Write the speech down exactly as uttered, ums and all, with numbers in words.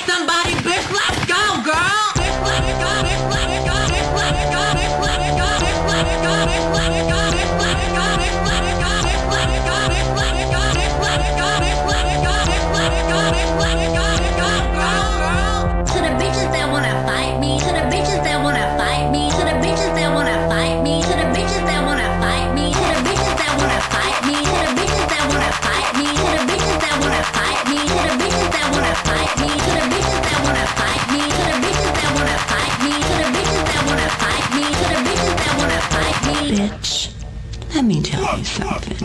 somebody, bitch. Let's go, girl. Bitch, let's go. Bitch, let's go. Bitch, let's go. Bitch, let's go. Bitch, let's go. Bitch, let's go. Bitch, let's go. Bitch, let's go. Bitch, let's go. Bitch, let's go. Bitch, let's go. Bitch, let's go. Bitch, let's go. Bitch, let's go. Bitch, go, girl. To the bitches that wanna fight me, to the bitches that wanna fight me, to the bitches that wanna fight me, to the bitches that wanna fight me, to the bitches that wanna fight me, to the bitches that wanna fight me, to the bitches that wanna fight me, to the bitches that wanna fight me, to the bitches that wanna fight me, to the bitches that wanna fight me, to the bitches that wanna fight me, to the bitches that wanna fight me. Bitch, let me tell you something.